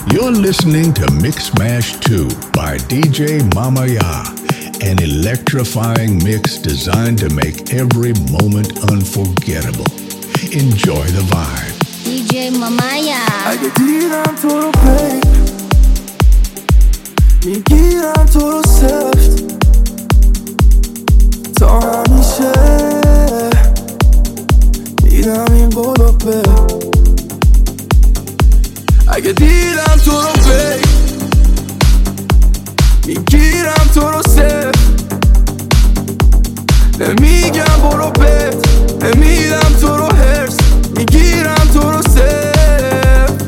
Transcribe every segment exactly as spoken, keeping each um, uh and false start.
You're listening to Mix Mash two by D J Mama Ya, an electrifying mix designed to make every moment unforgettable. Enjoy the vibe. D J Mama Ya. اگه دیدم تو رو پیک میگیرم تو رو سفت تا همیشه دیدم این قولو به اگه دیدم تو رو پیک میگیرم تو رو سفت نمیگم برو بت نمیدم تو رو هرس میگیرم تو رو سفت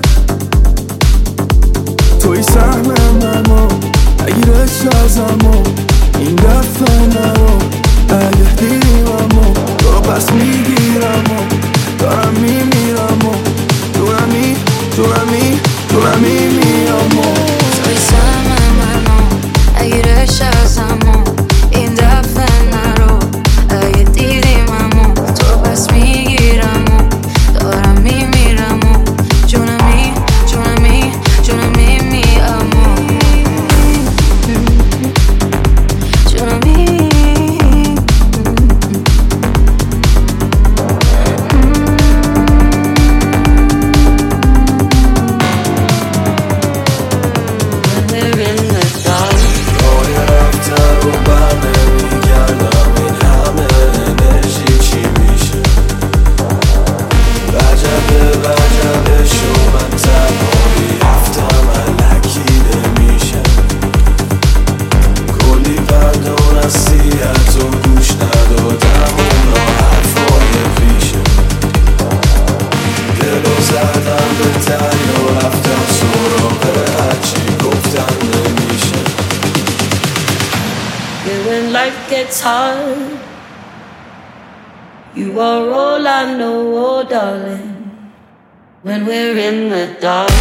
توی سهمم نما اگرش ازمو این دفعه نرو اگه دیدیممو تو رو پس میگیرم و دارم میمیرم و دونمی دونمی دونمی میرم و توی سهمم نما اگرش ازمو این دفعه نرو اگه دیدیممو تو رو پس میگیرم و دارم میمیرم و جونمی جونمی جونمی میرم و جونمی hard. You are all I know, oh darling, when we're in the dark.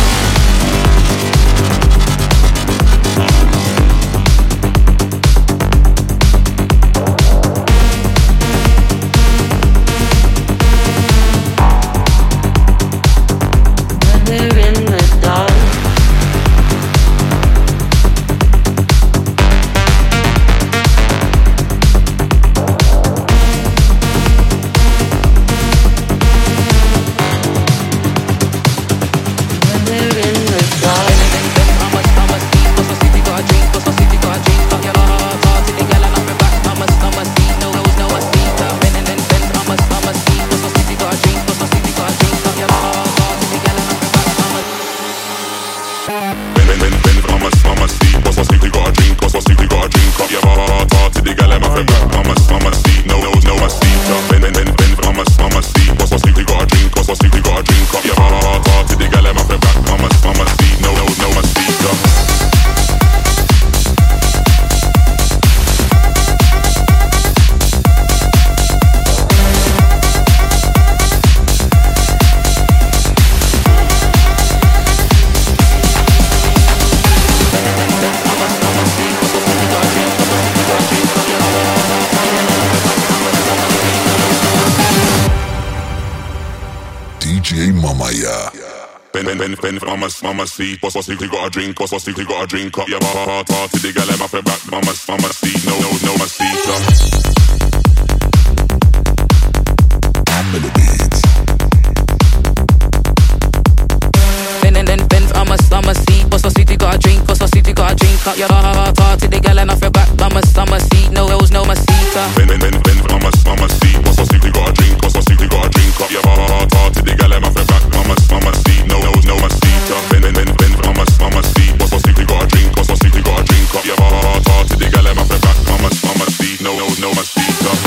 Mama see, what's what's you got a drink, what's what's you got a drink up. Yeah, pa pa to the gal in my back, mama mama see, no no no my seat up. I'm in the beats. Ben and then Ben from a summer seat, what's what's you got a drink, what's what's you got a drink up. Yeah, pa pa to the gal in my back, mama mama see, no no no my seat up. Ben Ben Ben from a summer seat, what's what's you got a drink, what's what's you got a drink up. Yeah, pa pa to the gal in my back, mama mama see, no no no my seat up. Ben Ben Ben Ben from a summer seat, what's what's you got a drink, what's what's you got a drink up. Yeah, pa pa to the gal in my back, mama mama see, no no no my seat up.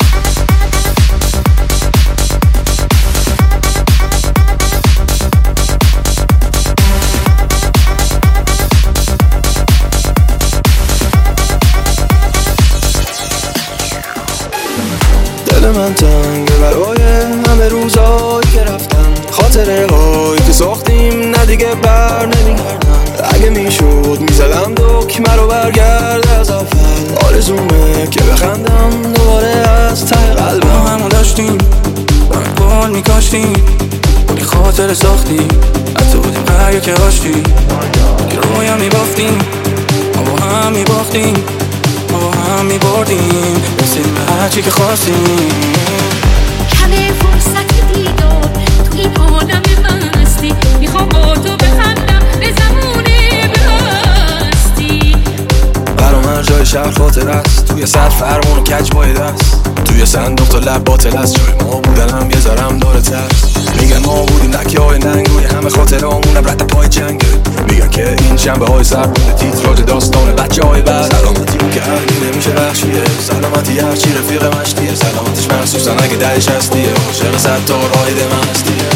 من تنگه برای همه روزایی که رفتن، خاطره هایی که ساختیم نه دیگه بر نمیگردن. اگه میشد میزدم دکمه رو برگرد از اول، آرزومه که بخندم دوباره از ته قلبم. ما همو داشتیم با گل میکاشتیم، ولی خاطره ساختیم حتی بودیم دریا که آشتی که رویا میباختیم ما با هم میباختیم ما با هم میبردیم رسیم به هرچی که خواستیم کمه فرصت دیدار تو این عالم من هستی میخوام با تو بخندم به زمونه بستی برام هر جای شهر خاطر است توی سر فرمون و کج بای دست توی صندوق تا لب باطل است جای ما بودنم یه ذرم داره ترس میگن ما بودیم دکه های ننگوی همه خاطرامونم رد پای جنگه میگن که این شنبه های سر بوده تیتراژ داستان بچه های بعد سلامتی که هرگی نمیشه بخشیه سلامتی هرچی رفیق مشتیه سلامتش محسوسن اگه دهش هستیه عاشق ستار آیده من هستیه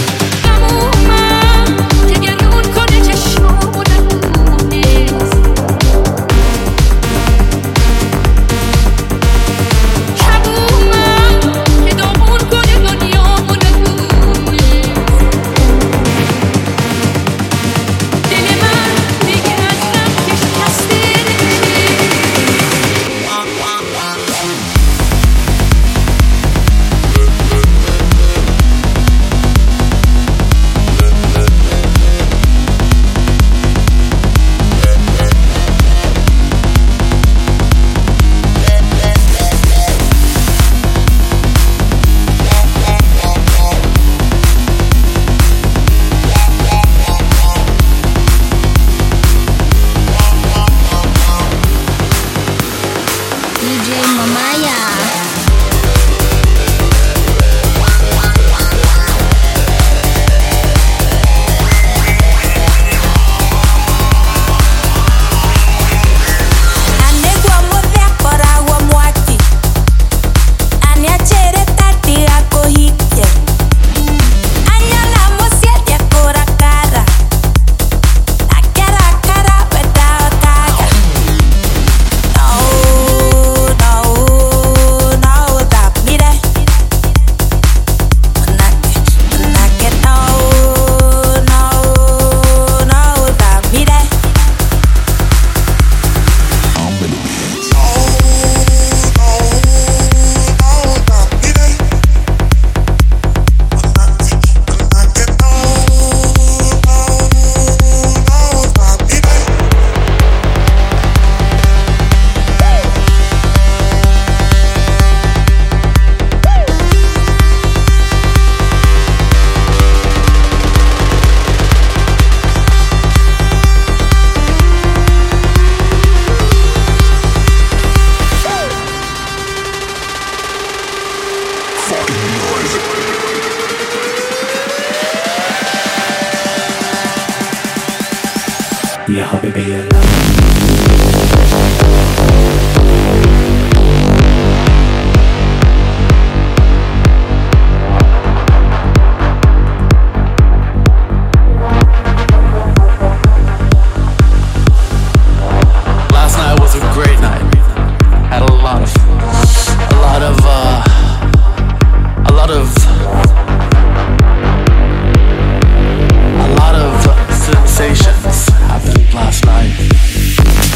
يا حبيبي يا Last night was a great night. Had a lot of, a lot of, uh, a lot of, a lot of sensations happened last night.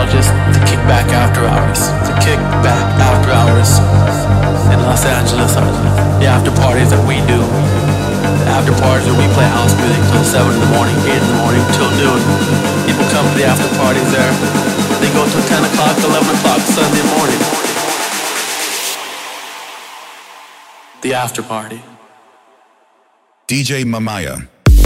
out just to kick back after hours. To kick back after hours in Los Angeles are the after parties that we do. The after parties where we play house music till seven in the morning, eight in the morning, till noon. People come to the after parties there. They go till ten o'clock, eleven o'clock Sunday morning. The after party. D J Mamaya.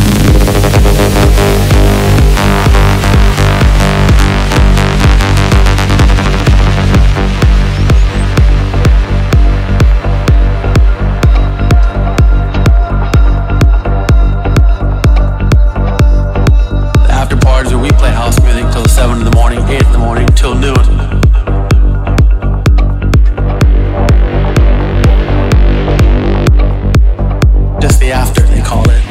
seven in the morning, eight in the morning, till noon. Just the after, they call it.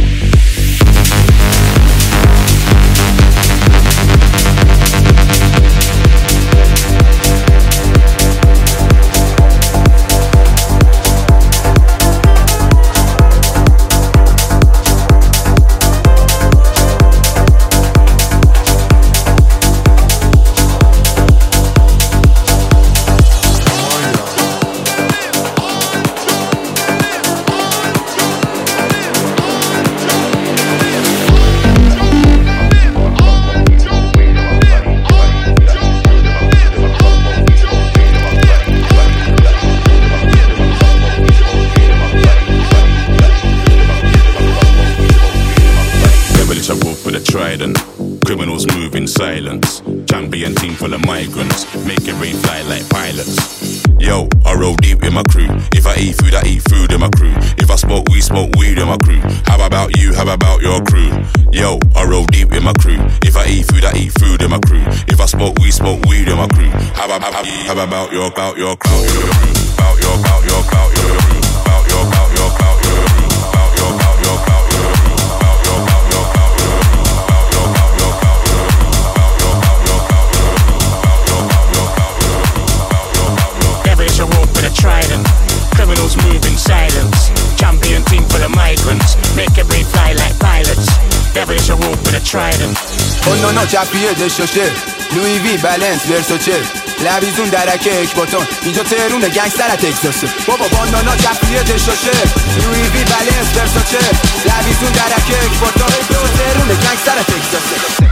Criminals move in silence. Champion team full of migrants. Make it rain fly like pilots. Yo, I roll deep with my crew. If I eat food, I eat food in my crew. If I smoke weed, smoke weed in my crew. How about you? How about your crew? Yo, I roll deep with my crew. If I eat food, I eat food in my crew. If I smoke weed, smoke weed in my crew. How about how, how about your about your about your about your about your about your about your about your about your about your about your about your Trident. Criminals move in silence. Champion team for the migrants. Make it rain fly like pilots. Devilish a rope with a trident. Oh no no چپیه دشاشه لوی وی بلنس ورساچه لویزون درکه اکباتون اینجا تهرونه گنگستر تکساسه بابا بانانا چپیه دشاشه لوی وی بلنس ورساچه لویزون درکه اکباتون اینجا تهرونه گنگستر تکساسه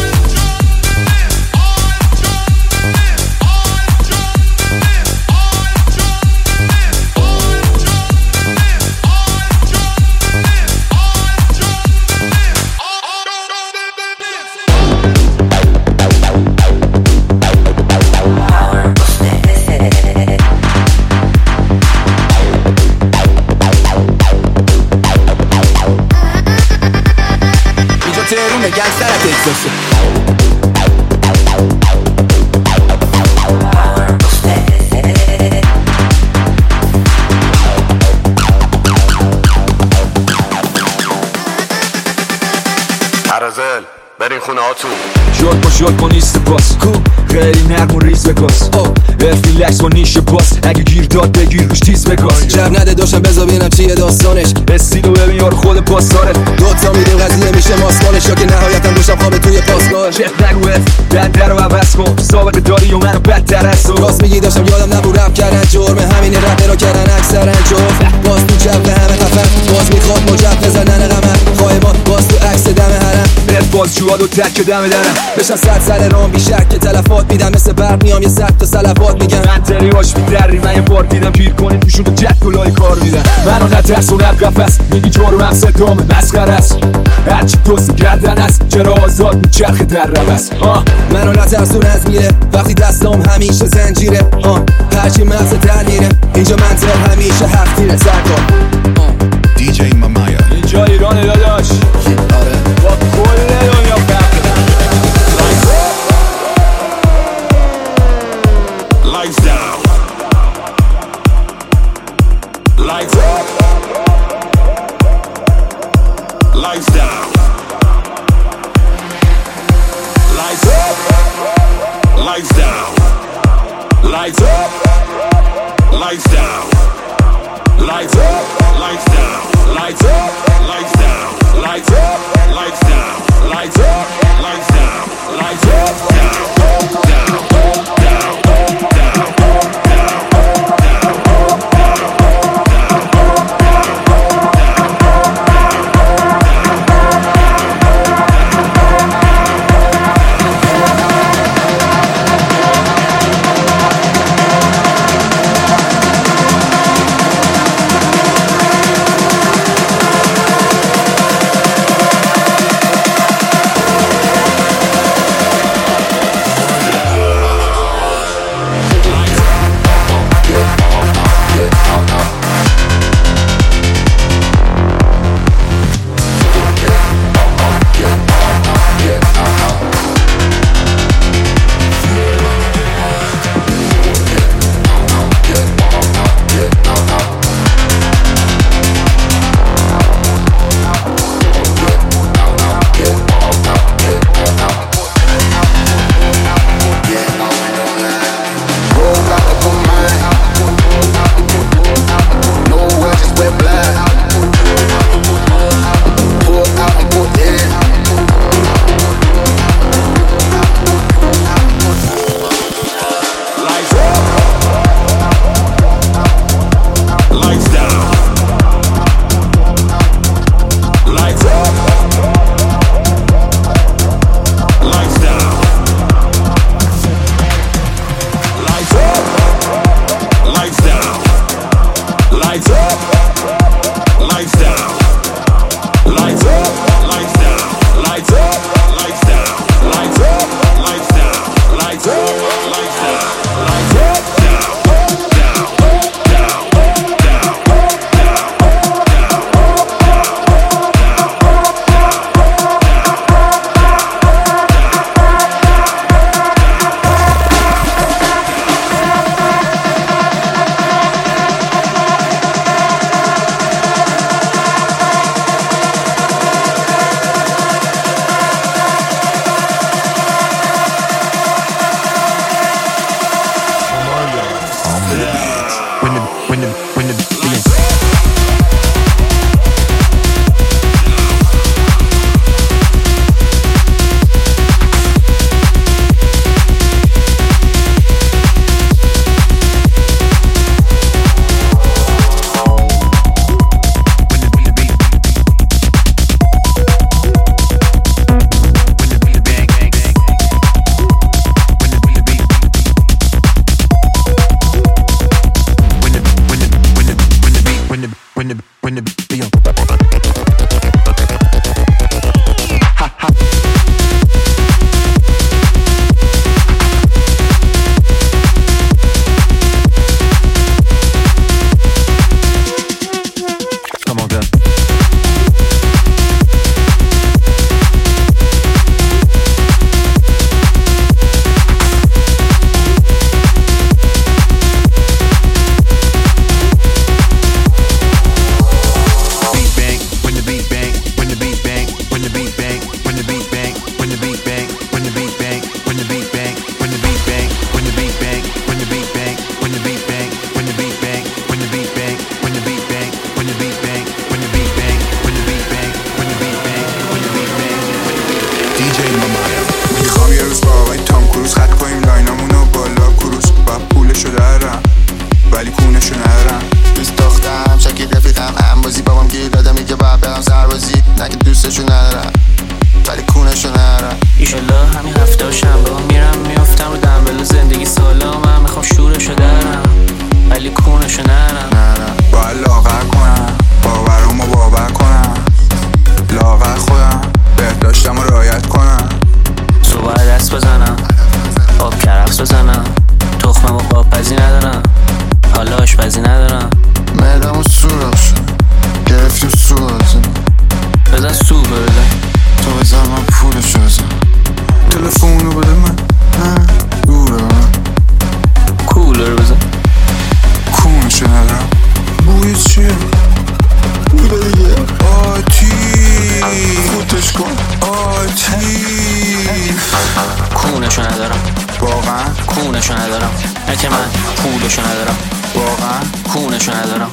گنگستر تکساسه عرضل برین خونه هاتون شد با شد با نیست باس خیلی نرم و ریز بکاس افیلکس با نیش باس اگه گیر داد بگیر روش تیز بکاس جب نده داشتم بذار ببینم چیه داستانش استیلو ببین یارو خود پاسداره دوتا میریم قضیه میشه ماسکانش یا که نهایتا روشم خوابه توی پاسگاه چه نگوه دنده رو عوض کن سابقه داری و منو بدتر از تو راست میگی داشتم یادم نبود رپ کردن جرمه همینه رپ را کردن اکثرا جفت باز تو جب همه خفن باز میخواد مجب بزنن غمن خواهمان باز تو عکس دم حرم بهت باز جواد و تک دم درم بشن صد سر رام بیشک که تلفات میدم مثل برق میام یه صد تا سلفات میگم من تریواش میدری من یه بار دیدم گیر کنید توشون تو جد کلای کار میدن منو نترس و نب قفص میگی جارو هم صدام مسخر است هرچی دوست گردن است چرا آزاد میچرخه در روست منو نترس و نز میره وقتی دستام همیشه زنجیره هرچی مغز در میره اینجا منطق همیشه حق تیره سرکار دی جی مامایا اینجا ایرانه داداش با کل دنیا فرق Lights down. Lights up. Lights down. Lights up. Lights down. Lights up. Lights down. Lights up. Lights down. Lights up. Lights down. Lights up. Lights down. Lights up. Lights down. Lights up. Down. Down. کونشو ندارم، نه که من پولشو ندارم، واقعا کونشو ندارم.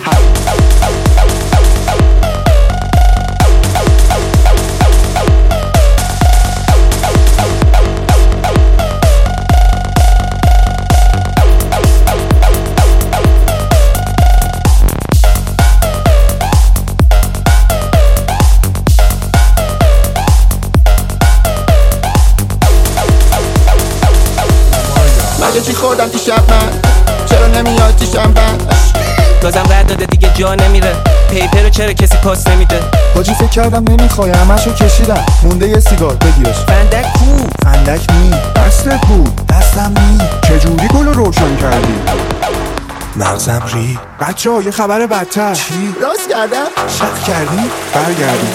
چی خوردم تو شب من چرا نمیاد تو شنبن گازم رد داده دیگه جا نمیره پیپر رو چرا کسی پاس نمیده حاجی فکر کردم نمیخوای همشو کشیدم مونده یه سیگار بگیرش فندک کو فندک نی دستت بود دستم نی چجوری گل روشن کردی مغزم ری بچه ها یه خبر بدتر چی؟ راست کردم شک کردی؟ برگردی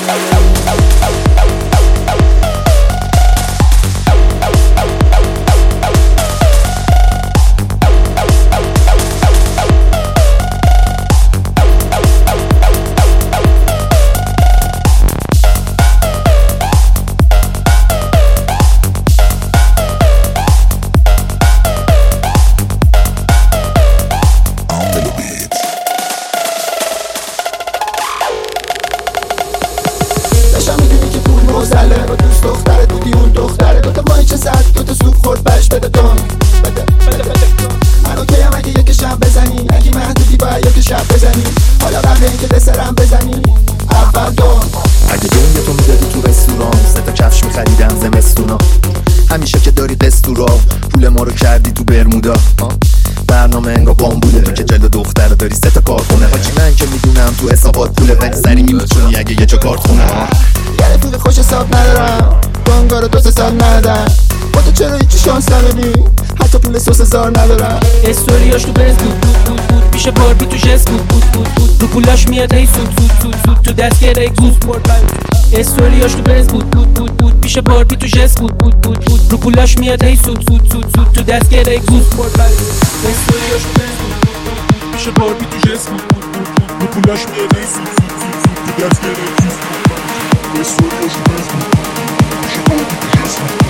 همیشه که داری دستورا پول ما رو کردی تو برمودا برنامه انگا بامبوله تو که جلو دختر داری سه تا کارخونه حاجی من که میدونم تو حسابات پوله ولی سری میپوشونی اگه یه جا کارت خونه یه رفیق خوش حساب ندارم بانگا رو دو سه سال ندارم با تو چرا هیچی شانس نداری حتی پول سوس هزار ندارم استوریاش تو بنز بود بود بود بود پیش باربی تو جست بود بود بود بود رو پولاش میاد هی سود سود سود سود تو دست گره گوز پورت استوریاش تو بنز بود بود بود بود پیش باربی تو جست بود بود بود بود رو پولاش میاد هی سود سود سود سود تو دست گره گوز پورت استوریاش تو بنز بود بود بود پیش باربی تو جست بود بود بود بود رو پولاش میاد هی سود سود سود سود تو دست گره گوز پورت استوریاش تو بنز بود پیش باربی تو جست بود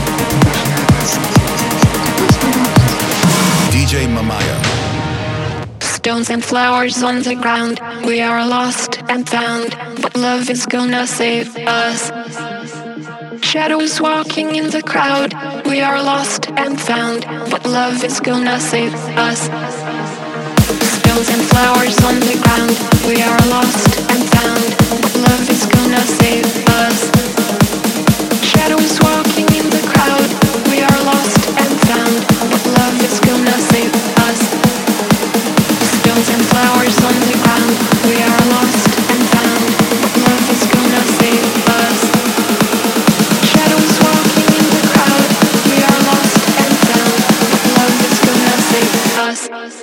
D J Mamaya. Stones and flowers on the ground, we are lost and found, but love is gonna save us. Shadows walking in the crowd, we are lost and found, but love is gonna save us. Stones and flowers on the ground, we are lost and found, but love is gonna save us. Shadows walking in the crowd, we are lost and found, but love is gonna save us. Stones and flowers on the ground, we are lost and found, but love is gonna save us. Shadows walking in the crowd, we are lost and found, but love is gonna save us.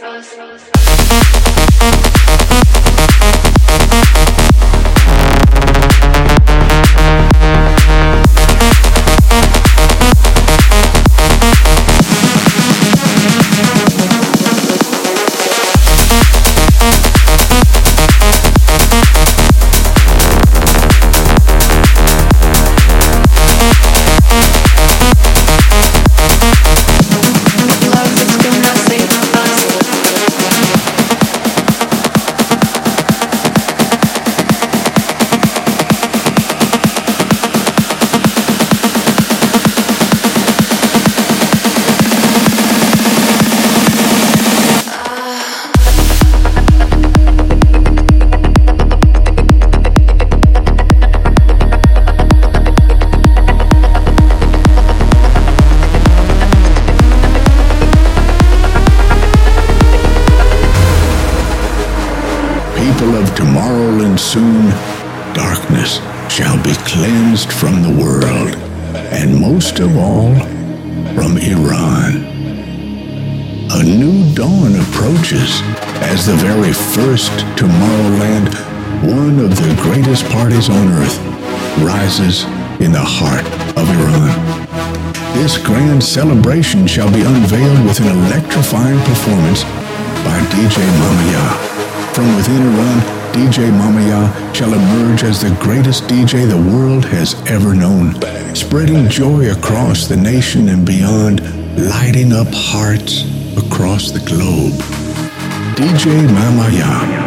Soon, darkness shall be cleansed from the world, and most of all, from Iran. A new dawn approaches as the very first Tomorrowland, one of the greatest parties on earth, rises in the heart of Iran. This grand celebration shall be unveiled with an electrifying performance by D J Mamaya. From within Iran, D J Mamaya shall emerge as the greatest D J the world has ever known, spreading joy across the nation and beyond lighting up hearts across the globe. D J Mamaya.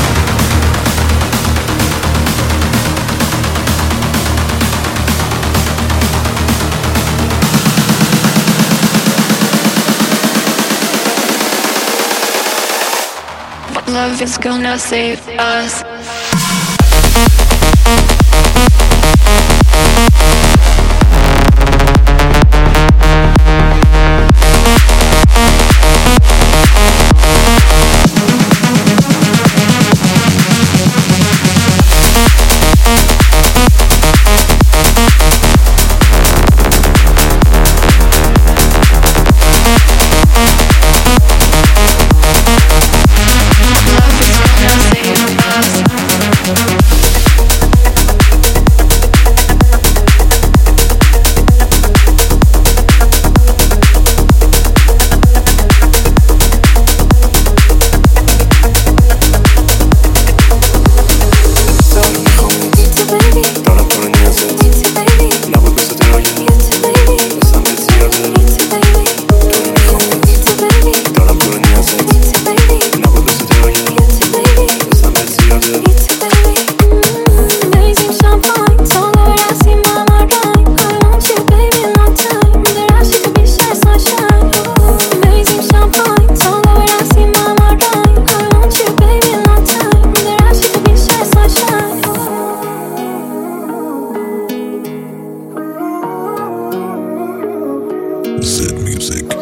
Love is gonna save us. Zed Music.